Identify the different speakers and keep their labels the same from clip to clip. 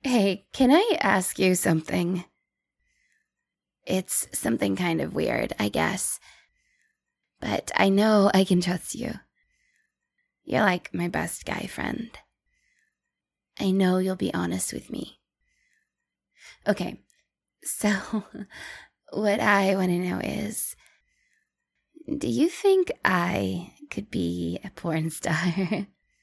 Speaker 1: Hey, can I ask you something? It's something kind of weird, I guess. But I know I can trust you. You're like my best guy friend. I know you'll be honest with me. Okay, so what I want to know is, do you think I could be a porn star?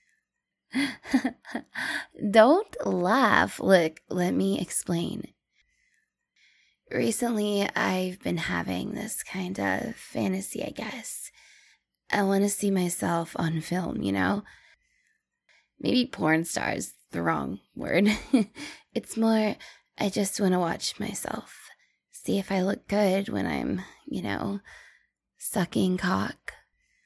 Speaker 1: Don't laugh. Look, let me explain. Recently, I've been having this kind of fantasy, I guess. I want to see myself on film, you know? Maybe porn star's the wrong word. It's more, I just want to watch myself. See if I look good when I'm, sucking cock.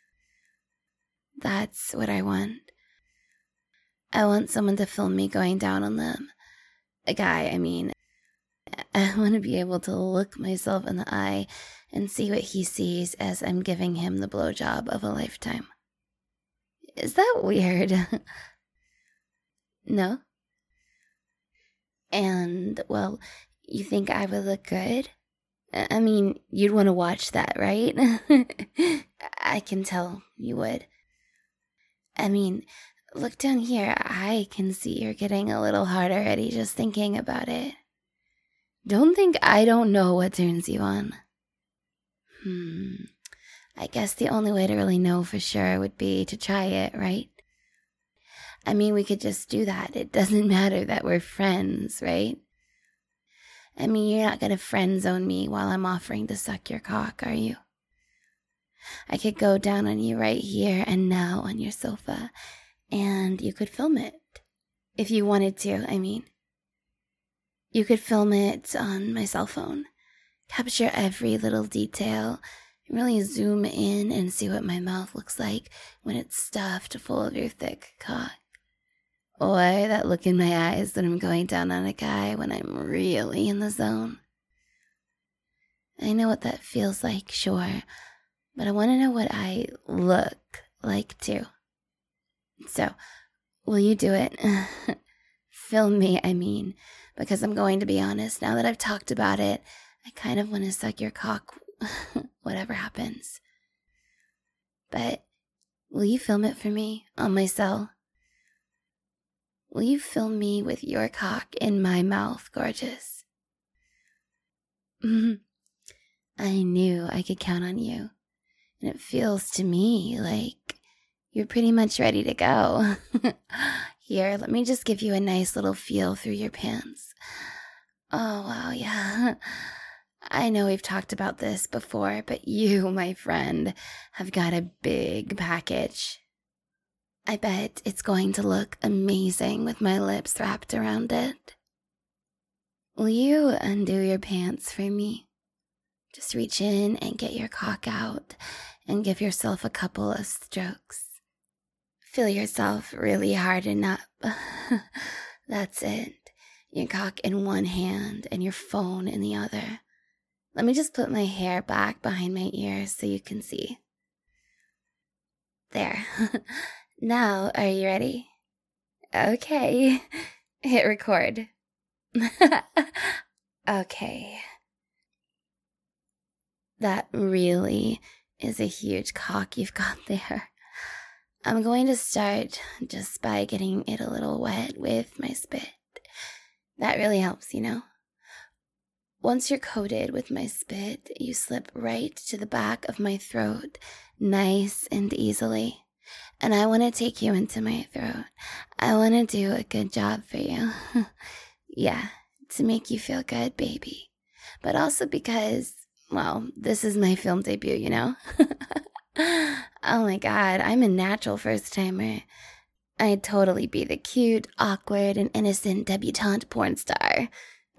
Speaker 1: That's what I want. I want someone to film me going down on them. A guy, I mean. I want to be able to look myself in the eye and see what he sees as I'm giving him the blowjob of a lifetime. Is that weird? No? And, well, you think I would look good? I mean, you'd want to watch that, right? I can tell you would. I mean, look down here. I can see you're getting a little hard already just thinking about it. Don't think I don't know what turns you on. I guess the only way to really know for sure would be to try it, right? I mean, we could just do that. It doesn't matter that we're friends, right? I mean, you're not going to friend zone me while I'm offering to suck your cock, are you? I could go down on you right here and now on your sofa, and you could film it. If you wanted to, I mean. You could film it on my cell phone, capture every little detail, really zoom in and see what my mouth looks like when it's stuffed full of your thick cock. Or that look in my eyes when I'm going down on a guy when I'm really in the zone. I know what that feels like, sure, but I want to know what I look like too. So, will you do it? Film me, I mean, because I'm going to be honest, now that I've talked about it, I kind of want to suck your cock, whatever happens. But will you film it for me on my cell? Will you film me with your cock in my mouth, gorgeous? I knew I could count on you, and it feels to me like you're pretty much ready to go. Here, let me just give you a nice little feel through your pants. Oh, wow, yeah. I know we've talked about this before, but you, my friend, have got a big package. I bet it's going to look amazing with my lips wrapped around it. Will you undo your pants for me? Just reach in and get your cock out and give yourself a couple of strokes. Feel yourself really harden up. That's it. Your cock in one hand and your phone in the other. Let me just put my hair back behind my ears so you can see. There. Now, are you ready? Okay. Hit record. Okay. That really is a huge cock you've got there. I'm going to start just by getting it a little wet with my spit. That really helps, you know? Once you're coated with my spit, you slip right to the back of my throat, nice and easily. And I want to take you into my throat. I want to do a good job for you. Yeah, to make you feel good, baby. But also because, well, this is my film debut, you know? Oh my God, I'm a natural first-timer. I'd totally be the cute, awkward, and innocent debutante porn star.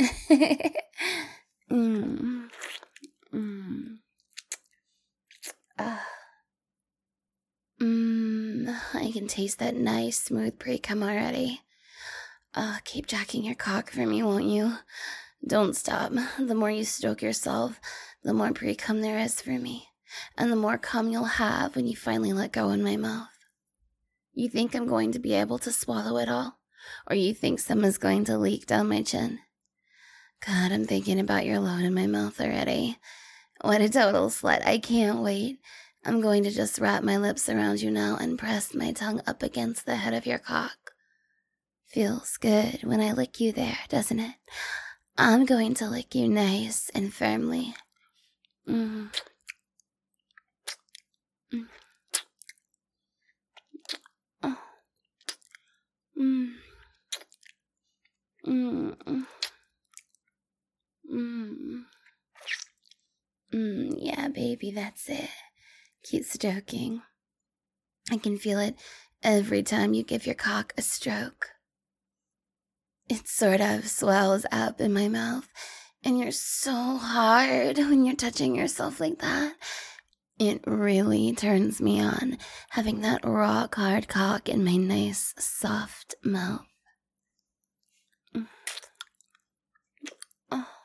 Speaker 1: I can taste that nice, smooth pre-cum already. Keep jacking your cock for me, won't you? Don't stop. The more you stroke yourself, the more pre-cum there is for me. And the more cum you'll have when you finally let go in my mouth. You think I'm going to be able to swallow it all? Or you think someone's going to leak down my chin? God, I'm thinking about your load in my mouth already. What a total slut. I can't wait. I'm going to just wrap my lips around you now and press my tongue up against the head of your cock. Feels good when I lick you there, doesn't it? I'm going to lick you nice and firmly. Mm. Mm. Oh. Mm. Mm. Mm. Yeah, baby, that's it. Keep stroking. I can feel it every time you give your cock a stroke. It sort of swells up in my mouth, and you're so hard when you're touching yourself like that. It really turns me on, having that rock hard cock in my nice, soft mouth. Oh.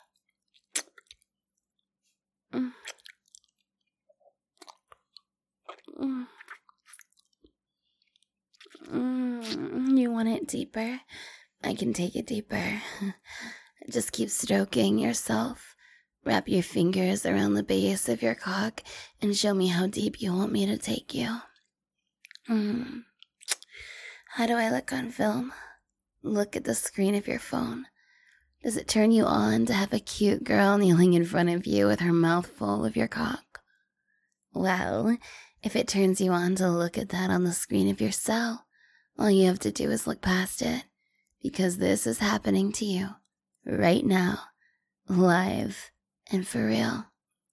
Speaker 1: You want it deeper? I can take it deeper. Just keep stroking yourself. Wrap your fingers around the base of your cock and show me how deep you want me to take you. How do I look on film? Look at the screen of your phone. Does it turn you on to have a cute girl kneeling in front of you with her mouth full of your cock? Well, if it turns you on to look at that on the screen of your cell, all you have to do is look past it, because this is happening to you, right now, live and for real.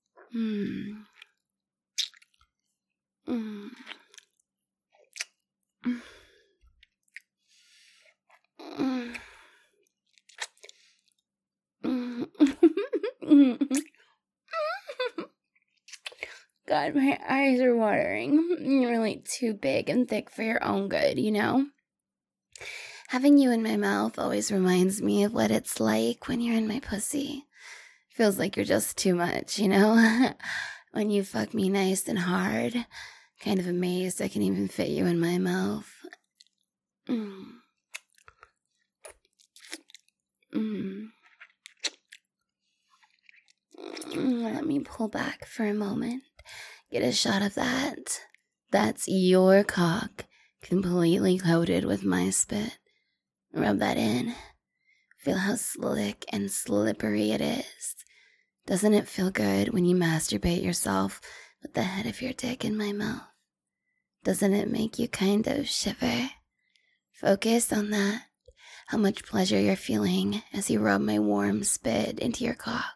Speaker 1: God, my eyes are watering. You're really too big and thick for your own good, you know? Having you in my mouth always reminds me of what it's like when you're in my pussy. Feels like you're just too much, you know? When you fuck me nice and hard. Kind of amazed I can even fit you in my mouth. Let me pull back for a moment. Get a shot of that. That's your cock, completely coated with my spit. Rub that in. Feel how slick and slippery it is. Doesn't it feel good when you masturbate yourself with the head of your dick in my mouth? Doesn't it make you kind of shiver? Focus on that. How much pleasure you're feeling as you rub my warm spit into your cock.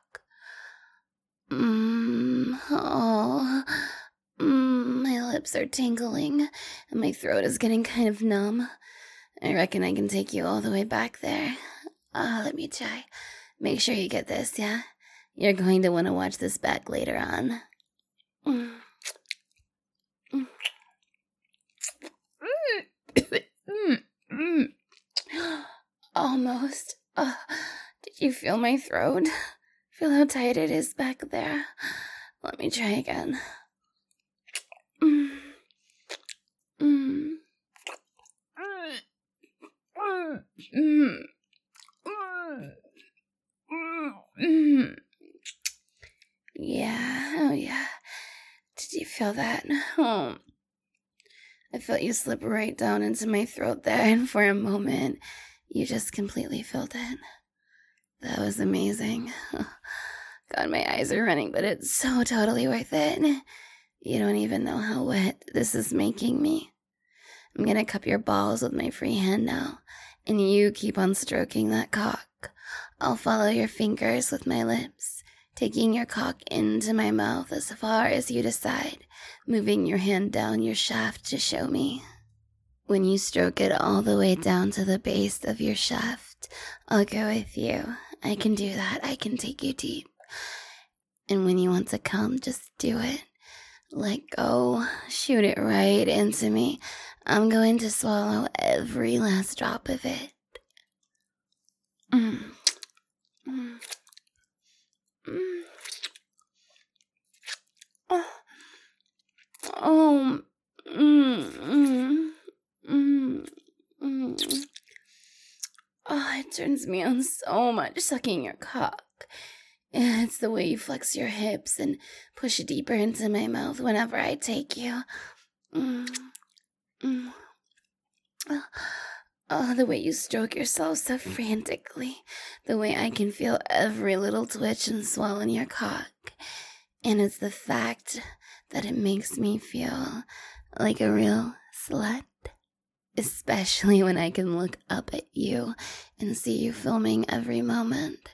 Speaker 1: My lips are tingling, and my throat is getting kind of numb. I reckon I can take you all the way back there. Let me try. Make sure you get this, yeah? You're going to want to watch this back later on. Almost. Did you feel my throat? Feel how tight it is back there? Let me try again. Yeah, oh yeah. Did you feel that? Oh. I felt you slip right down into my throat there, and for a moment, you just completely filled it. That was amazing. God, my eyes are running, but it's so totally worth it. You don't even know how wet this is making me. I'm gonna cup your balls with my free hand now, and you keep on stroking that cock. I'll follow your fingers with my lips, taking your cock into my mouth as far as you decide, moving your hand down your shaft to show me. When you stroke it all the way down to the base of your shaft, I'll go with you. I can do that. I can take you deep. And when you want to come, just do it. Let go. Shoot it right into me. I'm going to swallow every last drop of it. turns me on so much sucking your cock. It's the way you flex your hips and push deeper into my mouth whenever I take you. Oh, the way you stroke yourself so frantically. The way I can feel every little twitch and swell in your cock. And it's the fact that it makes me feel like a real slut. Especially when I can look up at you and see you filming every moment.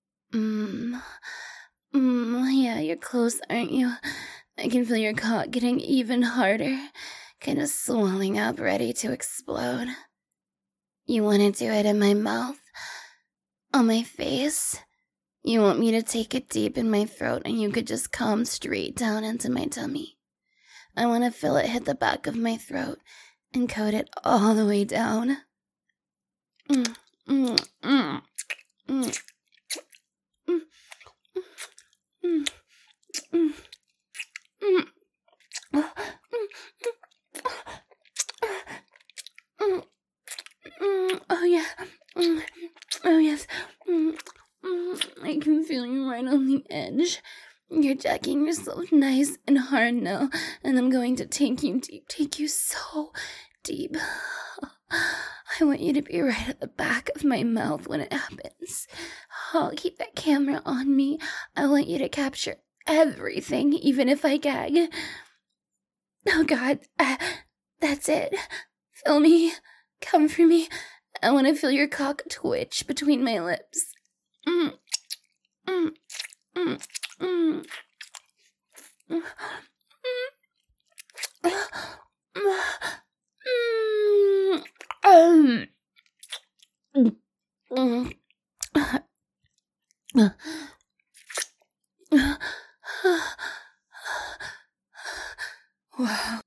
Speaker 1: Yeah, you're close, aren't you? I can feel your cock getting even harder, kind of swelling up, ready to explode. You want to do it in my mouth? On my face? You want me to take it deep in my throat and you could just come straight down into my tummy? I want to feel it hit the back of my throat and coat it all the way down. Oh yeah. Oh yes. I can feel you right on the edge. You're jacking yourself nice and hard now, and I'm going to take you deep, take you so deep. I want you to be right at the back of my mouth when it happens. Oh, keep that camera on me. I want you to capture everything, even if I gag. Oh God, that's it. Feel me. Come for me. I want to feel your cock twitch between my lips. Wow.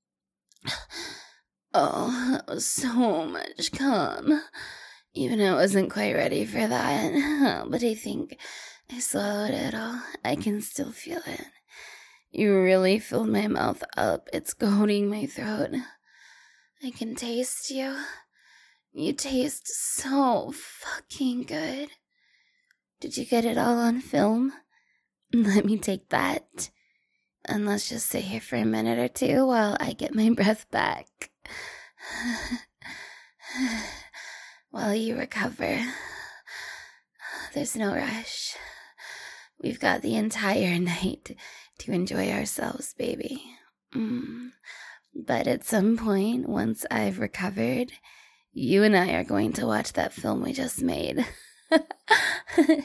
Speaker 1: Oh, that was so much cum. Even I wasn't quite ready for that, but I think I swallowed it all. I can still feel it. You really filled my mouth up. It's coating my throat. I can taste you. You taste so fucking good. Did you get it all on film? Let me take that. And let's just sit here for a minute or two while I get my breath back. While you recover. There's no rush. We've got the entire night to enjoy ourselves, baby. But at some point, once I've recovered, you and I are going to watch that film we just made.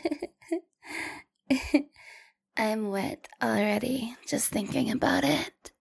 Speaker 1: I'm wet already, just thinking about it.